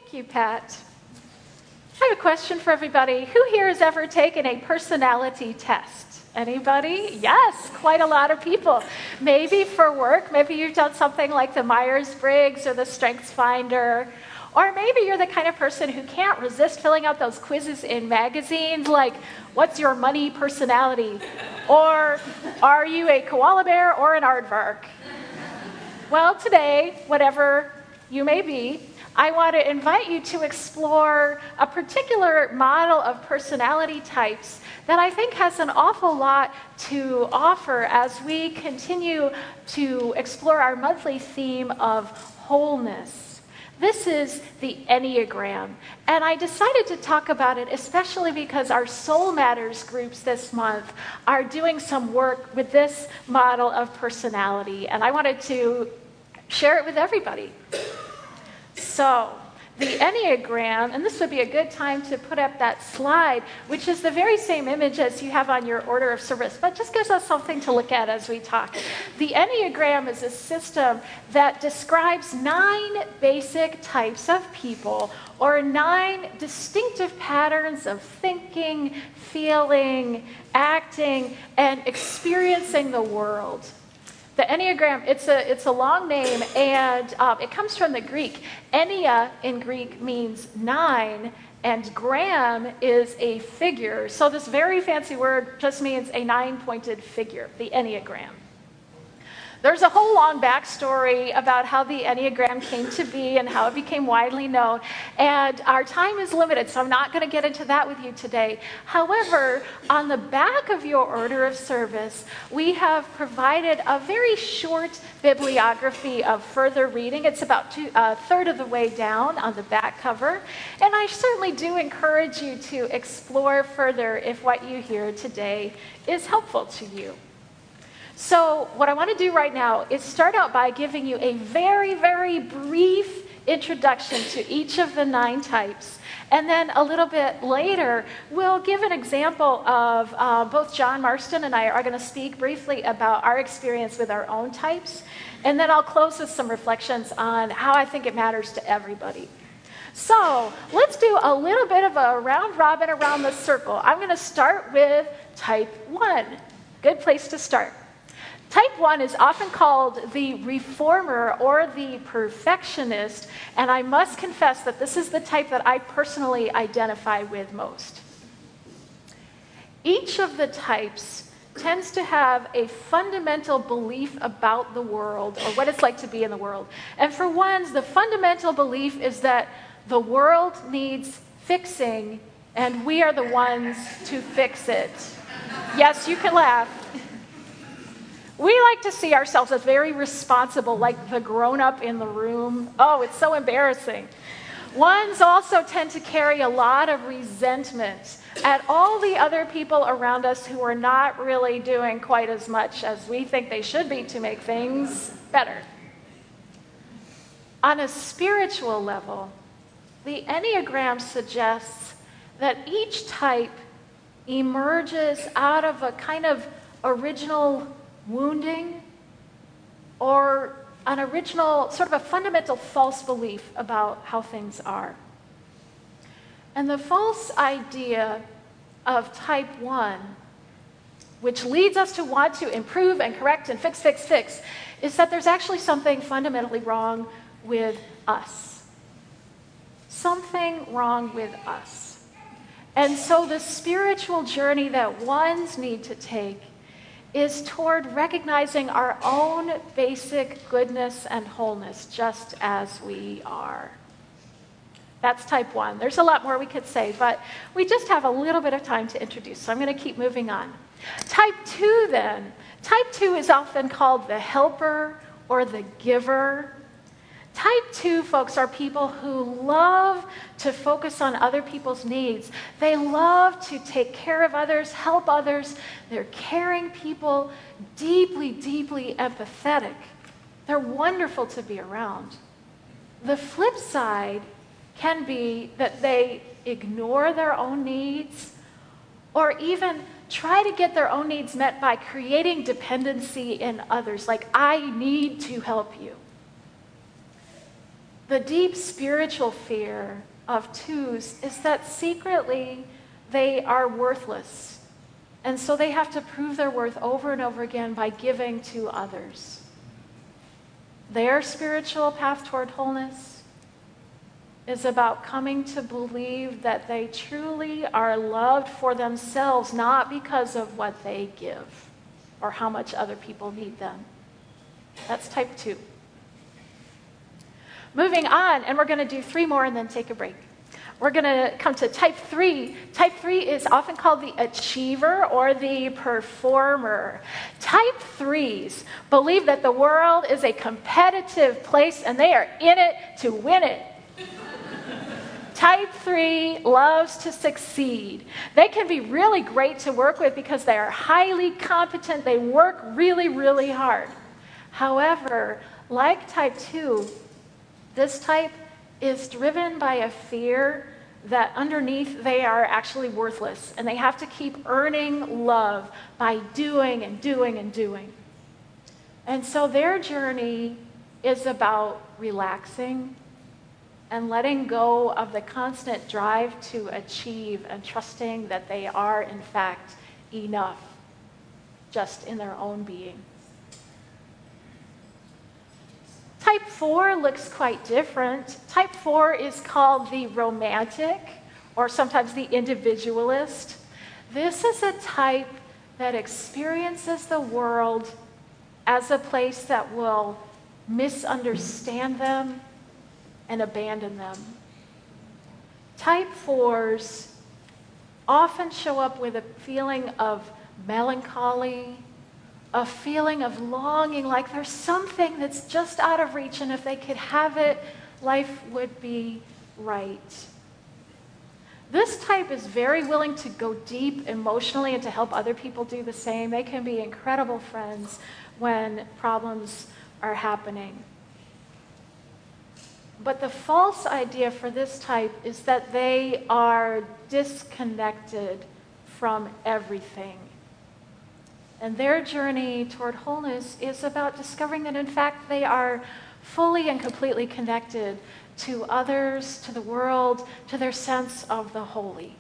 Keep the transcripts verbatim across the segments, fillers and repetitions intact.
Thank you, Pat. I have a question for everybody. Who here has ever taken a personality test? Anybody? Yes, quite a lot of people. Maybe for work, maybe you've done something like the Myers-Briggs or the StrengthsFinder, or maybe you're the kind of person who can't resist filling out those quizzes in magazines like, what's your money personality? Or are you a koala bear or an aardvark? Well, today, whatever you may be, I want to invite you to explore a particular model of personality types that I think has an awful lot to offer as we continue to explore our monthly theme of wholeness. This is the Enneagram, and I decided to talk about it especially because our Soul Matters groups this month are doing some work with this model of personality, and I wanted to share it with everybody. So, the Enneagram, and this would be a good time to put up that slide, which is the very same image as you have on your order of service, but just gives us something to look at as we talk. The Enneagram is a system that describes nine basic types of people, or nine distinctive patterns of thinking, feeling, acting, and experiencing the world. The Enneagram, it's a, it's a long name, and um, it comes from the Greek. Ennea in Greek means nine, and gram is a figure. So this very fancy word just means a nine-pointed figure, the Enneagram. There's a whole long backstory about how the Enneagram came to be and how it became widely known. And our time is limited, so I'm not going to get into that with you today. However, on the back of your order of service, we have provided a very short bibliography of further reading. It's about two, a third of the way down on the back cover. And I certainly do encourage you to explore further if what you hear today is helpful to you. So what I want to do right now is start out by giving you a very, very brief introduction to each of the nine types. And then a little bit later, we'll give an example of uh, both John Marston and I are going to speak briefly about our experience with our own types. And then I'll close with some reflections on how I think it matters to everybody. So let's do a little bit of a round robin around the circle. I'm going to start with type one. Good place to start. Type one is often called the reformer or the perfectionist, and I must confess that this is the type that I personally identify with most. Each of the types tends to have a fundamental belief about the world, or what it's like to be in the world. And for ones, the fundamental belief is that the world needs fixing, and we are the ones to fix it. Yes, you can laugh. We like to see ourselves as very responsible, like the grown-up in the room. Oh, it's so embarrassing. Ones also tend to carry a lot of resentment at all the other people around us who are not really doing quite as much as we think they should be to make things better. On a spiritual level, the Enneagram suggests that each type emerges out of a kind of original wounding or an original, sort of a fundamental false belief about how things are. And the false idea of type one, which leads us to want to improve and correct and fix, fix, fix, is that there's actually something fundamentally wrong with us. Something wrong with us. And so the spiritual journey that ones need to take is toward recognizing our own basic goodness and wholeness just as we are. That's type one. There's a lot more we could say, but we just have a little bit of time to introduce, so I'm going to keep moving on. Type two then. Type two is often called the helper or the giver. Type two folks are people who love to focus on other people's needs. They love to take care of others, help others. They're caring people, deeply, deeply empathetic. They're wonderful to be around. The flip side can be that they ignore their own needs or even try to get their own needs met by creating dependency in others, like, I need to help you. The deep spiritual fear of twos is that secretly they are worthless. And so they have to prove their worth over and over again by giving to others. Their spiritual path toward wholeness is about coming to believe that they truly are loved for themselves, not because of what they give or how much other people need them. That's type two. Moving on, and we're going to do three more and then take a break. We're going to come to type three. Type three is often called the achiever or the performer. Type threes believe that the world is a competitive place and they are in it to win it. Type three loves to succeed. They can be really great to work with because they are highly competent. They work really, really hard. However, like type two, this type is driven by a fear that underneath they are actually worthless and they have to keep earning love by doing and doing and doing. And so their journey is about relaxing and letting go of the constant drive to achieve and trusting that they are, in fact, enough just in their own being. Type four looks quite different. Type four is called the romantic, or sometimes the individualist. This is a type that experiences the world as a place that will misunderstand them and abandon them. Type fours often show up with a feeling of melancholy, a feeling of longing, like there's something that's just out of reach, and if they could have it, life would be right. This type is very willing to go deep emotionally and to help other people do the same. They can be incredible friends when problems are happening. But the false idea for this type is that they are disconnected from everything. And their journey toward wholeness is about discovering that, in fact, they are fully and completely connected to others, to the world, to their sense of the holy.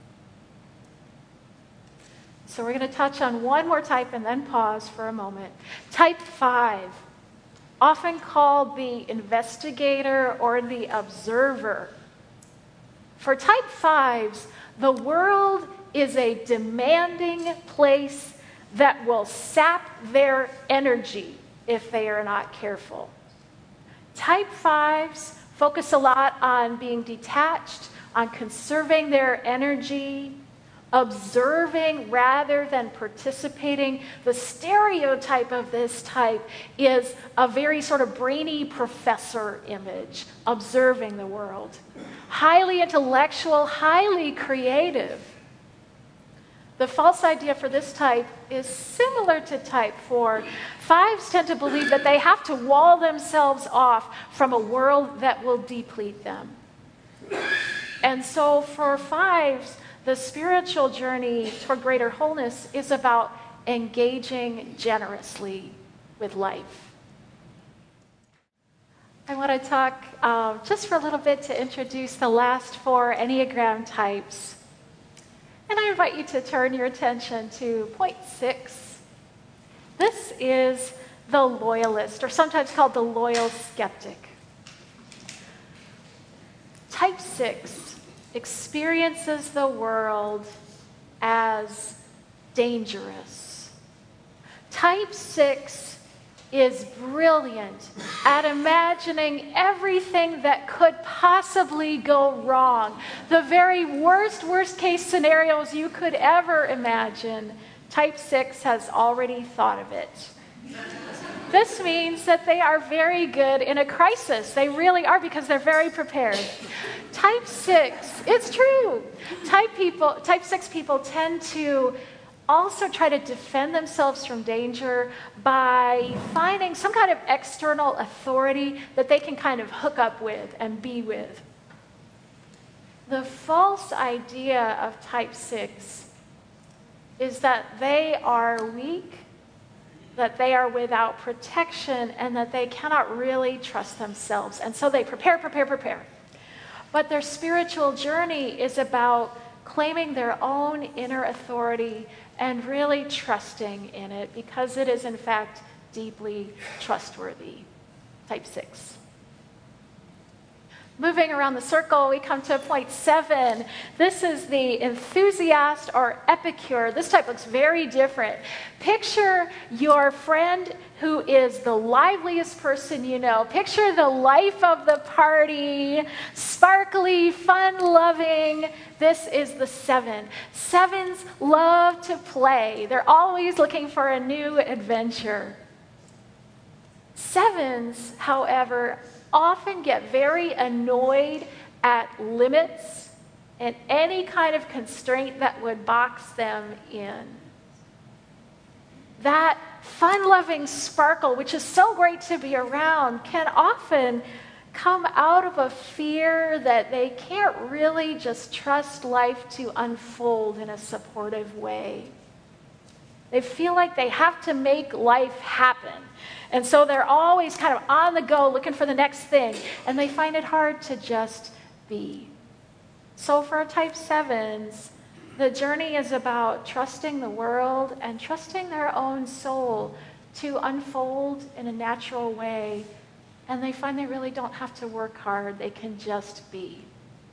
So we're going to touch on one more type and then pause for a moment. Type five, often called the investigator or the observer. For type fives, the world is a demanding place that will sap their energy if they are not careful. Type fives focus a lot on being detached, on conserving their energy, observing rather than participating. The stereotype of this type is a very sort of brainy professor image, observing the world. Highly intellectual, highly creative. The false idea for this type is similar to type four. Fives tend to believe that they have to wall themselves off from a world that will deplete them. And so for fives, the spiritual journey toward greater wholeness is about engaging generously with life. I want to talk uh, just for a little bit to introduce the last four Enneagram types. And I invite you to turn your attention to point six. This is the loyalist, or sometimes called the loyal skeptic. Type six experiences the world as dangerous. Type six is brilliant at imagining everything that could possibly go wrong. The very worst, worst case scenarios you could ever imagine, type six has already thought of it. This means that they are very good in a crisis. They really are, because they're very prepared. Type six, it's true. Type people, type six people tend to also try to defend themselves from danger by finding some kind of external authority that they can kind of hook up with and be with. The false idea of type six is that they are weak, that they are without protection and that they cannot really trust themselves. And so they prepare, prepare, prepare. But their spiritual journey is about claiming their own inner authority and really trusting in it because it is in fact deeply trustworthy. Type six. Moving around the circle, we come to point seven. This is the enthusiast or epicure. This type looks very different. Picture your friend who is the liveliest person you know. Picture the life of the party, sparkly, fun-loving. This is the seven. Sevens love to play. They're always looking for a new adventure. Sevens, however, often get very annoyed at limits and any kind of constraint that would box them in. That fun-loving sparkle, which is so great to be around, can often come out of a fear that they can't really just trust life to unfold in a supportive way. They feel like they have to make life happen. And so they're always kind of on the go looking for the next thing. And they find it hard to just be. So for type sevens, the journey is about trusting the world and trusting their own soul to unfold in a natural way. And they find they really don't have to work hard. They can just be.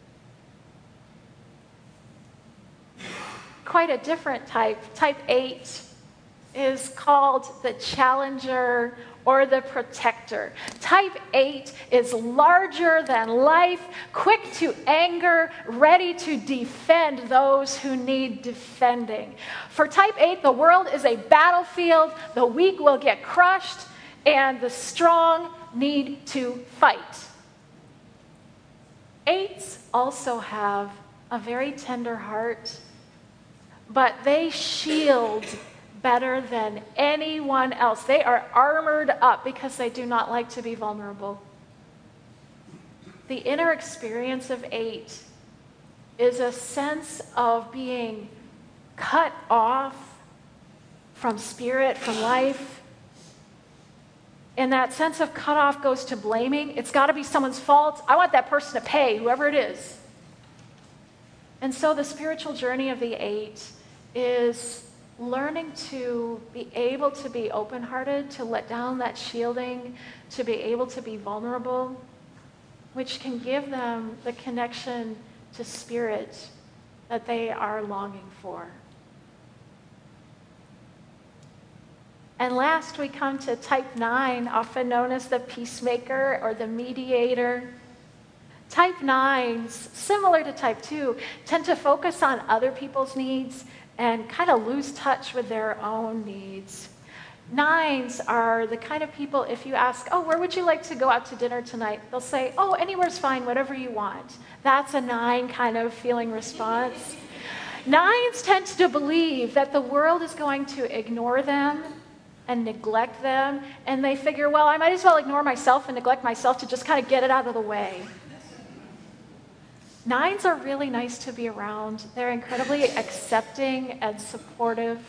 Quite a different type. Type eight is called the challenger or the protector. Type eight is larger than life, quick to anger, ready to defend those who need defending. For type eight, the world is a battlefield. The weak will get crushed, and the strong need to fight. Eights also have a very tender heart, but they shield better than anyone else. They are armored up because they do not like to be vulnerable. The inner experience of eight is a sense of being cut off from spirit, from life. And that sense of cut off goes to blaming. It's got to be someone's fault. I want that person to pay, whoever it is. And so the spiritual journey of the eight is learning to be able to be open-hearted, to let down that shielding, to be able to be vulnerable, which can give them the connection to spirit that they are longing for. And last, we come to type nine, often known as the peacemaker or the mediator. Type nines, similar to type two, tend to focus on other people's needs and kind of lose touch with their own needs. Nines are the kind of people, if you ask, oh, where would you like to go out to dinner tonight? They'll say, oh, anywhere's fine, whatever you want. That's a nine kind of feeling response. Nines tend to believe that the world is going to ignore them and neglect them, and they figure, well, I might as well ignore myself and neglect myself to just kind of get it out of the way. Nines are really nice to be around. They're incredibly accepting and supportive.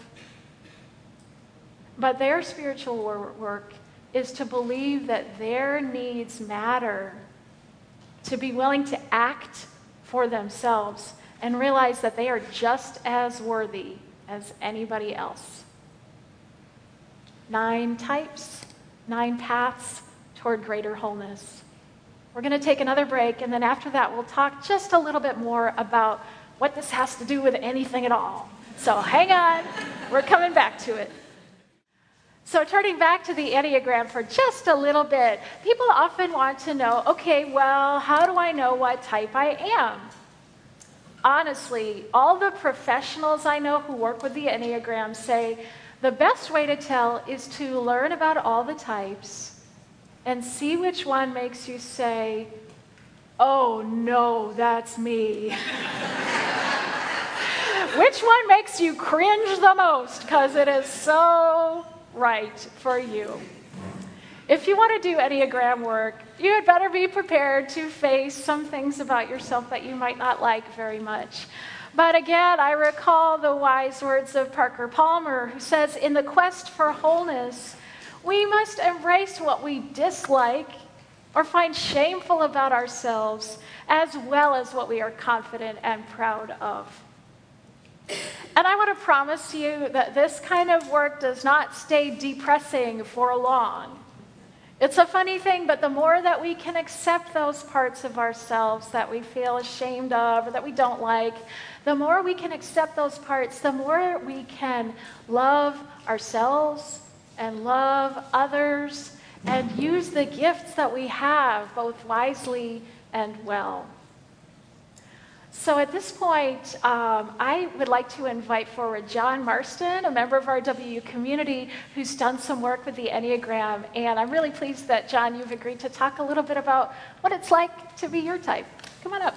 But their spiritual work is to believe that their needs matter, to be willing to act for themselves and realize that they are just as worthy as anybody else. Nine types, nine paths toward greater wholeness. We're going to take another break, and then after that, we'll talk just a little bit more about what this has to do with anything at all. So hang on. We're coming back to it. So turning back to the Enneagram for just a little bit, people often want to know, okay, well, how do I know what type I am? Honestly, all the professionals I know who work with the Enneagram say the best way to tell is to learn about all the types and see which one makes you say, oh no, that's me. Which one makes you cringe the most because it is so right for you. If you want to do Enneagram work, you had better be prepared to face some things about yourself that you might not like very much. But again, I recall the wise words of Parker Palmer, who says, in the quest for wholeness, we must embrace what we dislike or find shameful about ourselves, as well as what we are confident and proud of. And I want to promise you that this kind of work does not stay depressing for long. It's a funny thing, but the more that we can accept those parts of ourselves that we feel ashamed of or that we don't like, the more we can accept those parts, the more we can love ourselves and love others and use the gifts that we have both wisely and well. So at this point, um, I would like to invite forward John Marston, a member of our W U community who's done some work with the Enneagram. And I'm really pleased that, John, you've agreed to talk a little bit about what it's like to be your type. Come on up.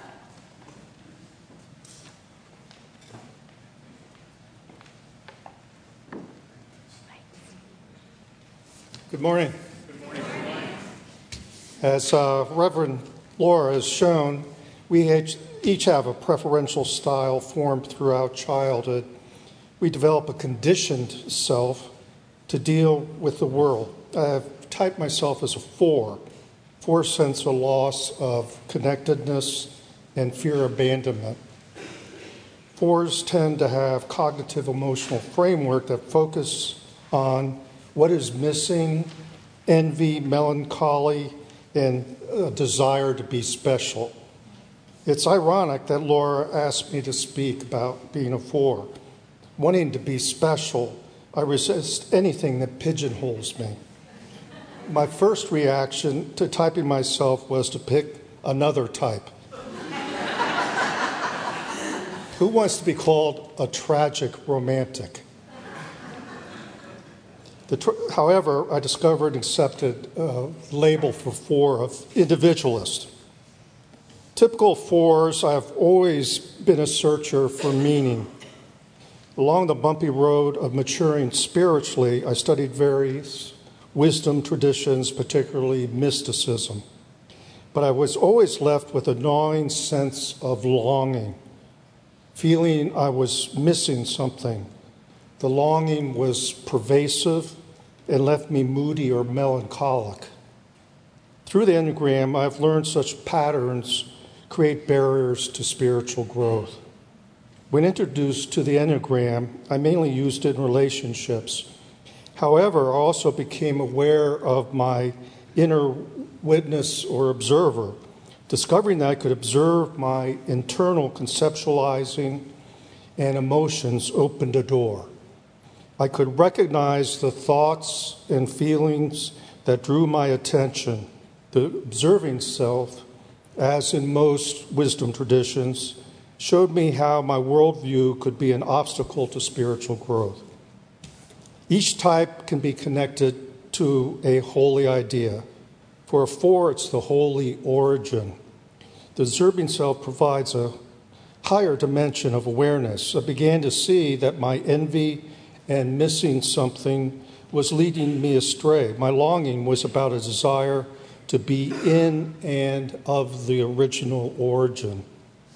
Good morning. Good morning. As uh, Reverend Laura has shown, we each, each have a preferential style formed throughout childhood. We develop a conditioned self to deal with the world. I have typed myself as a four. Four sense a loss of connectedness and fear abandonment. Fours tend to have cognitive emotional framework that focus on what is missing, envy, melancholy, and a desire to be special. It's ironic that Laura asked me to speak about being a four. Wanting to be special, I resist anything that pigeonholes me. My first reaction to typing myself was to pick another type. Who wants to be called a tragic romantic? The tr- however, I discovered and accepted a label for four of individualist. Typical fours, I've always been a searcher for meaning. Along the bumpy road of maturing spiritually, I studied various wisdom traditions, particularly mysticism. But I was always left with a gnawing sense of longing, feeling I was missing something. The longing was pervasive and left me moody or melancholic. Through the Enneagram, I've learned such patterns create barriers to spiritual growth. When introduced to the Enneagram, I mainly used it in relationships. However, I also became aware of my inner witness or observer, discovering that I could observe my internal conceptualizing and emotions opened a door. I could recognize the thoughts and feelings that drew my attention. The observing self, as in most wisdom traditions, showed me how my worldview could be an obstacle to spiritual growth. Each type can be connected to a holy idea. For a four, it's the holy origin. The observing self provides a higher dimension of awareness. I began to see that my envy and missing something was leading me astray. My longing was about a desire to be in and of the original origin.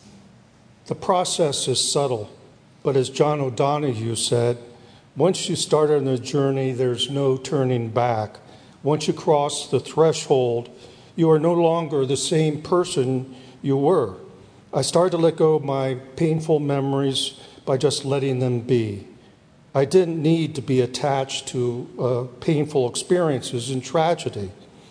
The process is subtle, but as John O'Donohue said, once you start on the journey, there's no turning back. Once you cross the threshold, you are no longer the same person you were. I started to let go of my painful memories by just letting them be. I didn't need to be attached to uh, painful experiences and tragedy.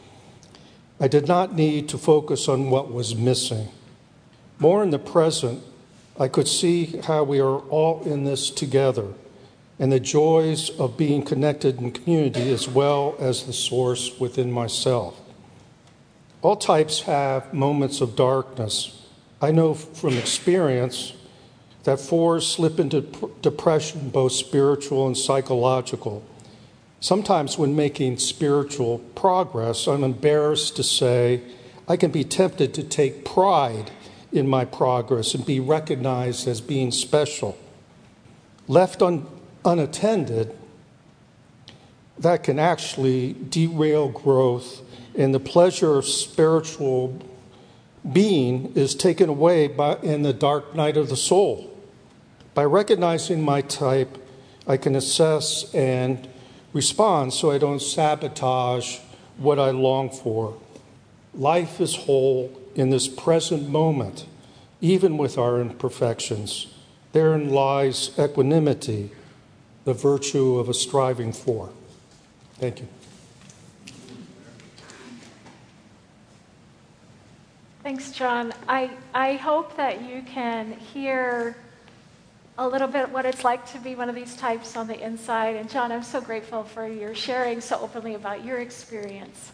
I did not need to focus on what was missing. More in the present, I could see how we are all in this together and the joys of being connected in community as well as the source within myself. All types have moments of darkness. I know from experience that fours slip into p- depression, both spiritual and psychological. Sometimes when making spiritual progress, I'm embarrassed to say I can be tempted to take pride in my progress and be recognized as being special. Left un- unattended, that can actually derail growth, and the pleasure of spiritual being is taken away by, in the dark night of the soul. By recognizing my type, I can assess and respond so I don't sabotage what I long for. Life is whole in this present moment, even with our imperfections. Therein lies equanimity, the virtue of a striving for. Thank you. Thanks, John. I, I hope that you can hear a little bit what it's like to be one of these types on the inside. And John, I'm so grateful for your sharing so openly about your experience.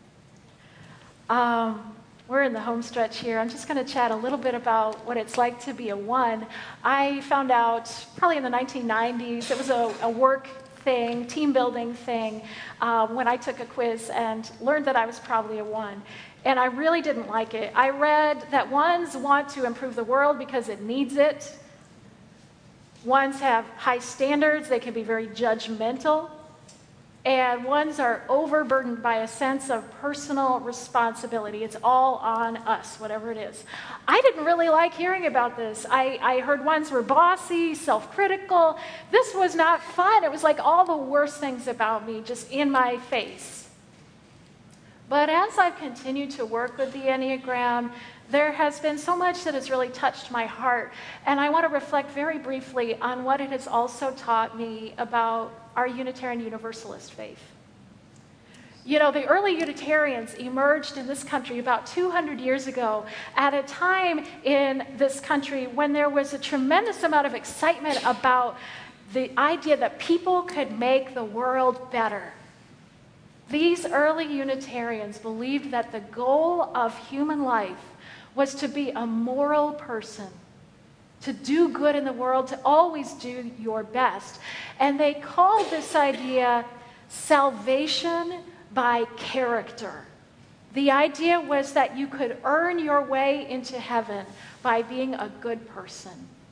Um, we're in the home stretch here. I'm just going to chat a little bit about what it's like to be a one. I found out probably in the nineteen nineties, it was a, a work thing, team building thing, um, when I took a quiz and learned that I was probably a one. And I really didn't like it. I read that ones want to improve the world because it needs it. Ones have high standards. They can be very judgmental. And ones are overburdened by a sense of personal responsibility. It's all on us, whatever it is. I didn't really like hearing about this. I, I heard ones were bossy, self-critical. This was not fun. It was like all the worst things about me just in my face. But as I've continued to work with the Enneagram, there has been so much that has really touched my heart. And I want to reflect very briefly on what it has also taught me about our Unitarian Universalist faith. You know, the early Unitarians emerged in this country about two hundred years ago at a time in this country when there was a tremendous amount of excitement about the idea that people could make the world better. These early Unitarians believed that the goal of human life was to be a moral person, to do good in the world, to always do your best. And they called this idea salvation by character. The idea was that you could earn your way into heaven by being a good person.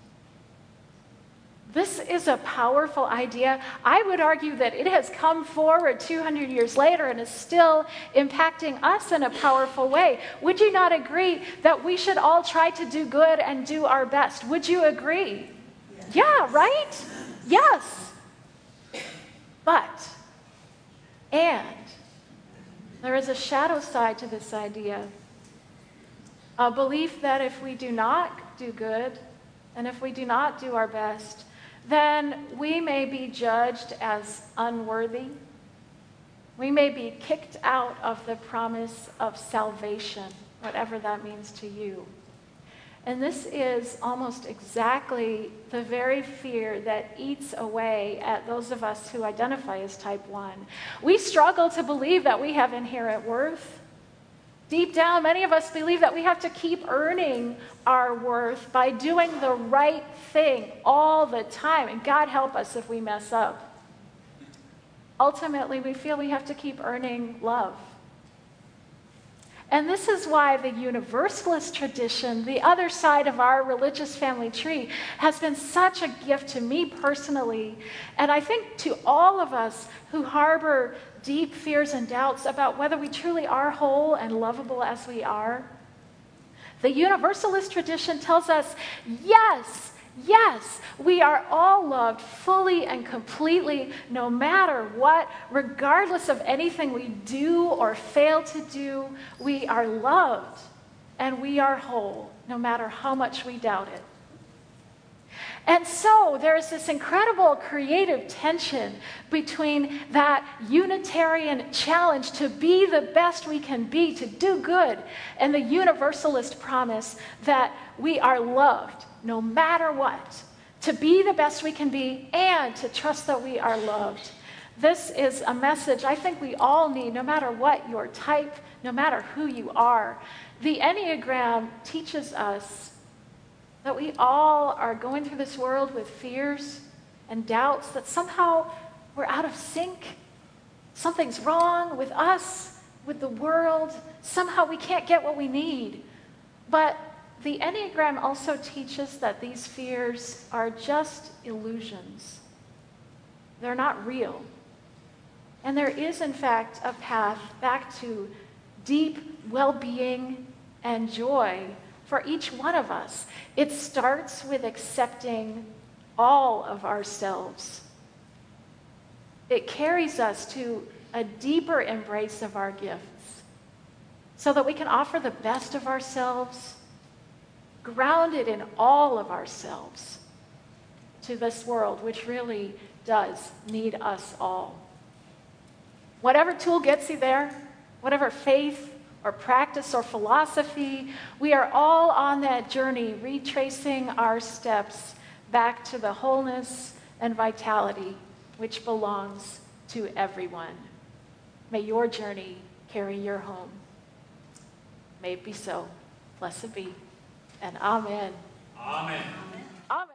This is a powerful idea. I would argue that it has come forward two hundred years later and is still impacting us in a powerful way. Would you not agree that we should all try to do good and do our best? Would you agree? Yes. Yeah, right? Yes. But, and, there is a shadow side to this idea. A belief that if we do not do good, and if we do not do our best, then we may be judged as unworthy. We may be kicked out of the promise of salvation, whatever that means to you. And this is almost exactly the very fear that eats away at those of us who identify as type one. We struggle to believe that we have inherent worth. Deep down, many of us believe that we have to keep earning our worth by doing the right thing all the time. And God help us if we mess up. Ultimately, we feel we have to keep earning love. And this is why the Universalist tradition, the other side of our religious family tree, has been such a gift to me personally, and I think to all of us who harbor deep fears and doubts about whether we truly are whole and lovable as we are. The Universalist tradition tells us, yes, yes, we are all loved fully and completely, no matter what, regardless of anything we do or fail to do. We are loved and we are whole, no matter how much we doubt it. And so there's this incredible creative tension between that Unitarian challenge to be the best we can be, to do good, and the Universalist promise that we are loved no matter what, to be the best we can be and to trust that we are loved. This is a message I think we all need, no matter what your type, no matter who you are. The Enneagram teaches us that we all are going through this world with fears and doubts that somehow we're out of sync. Something's wrong with us, with the world. Somehow we can't get what we need. But the Enneagram also teaches that these fears are just illusions. They're not real. And there is, in fact, a path back to deep well-being and joy for each one of us. It starts with accepting all of ourselves. It carries us to a deeper embrace of our gifts so that we can offer the best of ourselves, grounded in all of ourselves, to this world, which really does need us all. Whatever tool gets you there, whatever faith or practice or philosophy, we are all on that journey, retracing our steps back to the wholeness and vitality which belongs to everyone. May your journey carry your home. May it be so. Blessed be. And amen. Amen. Amen.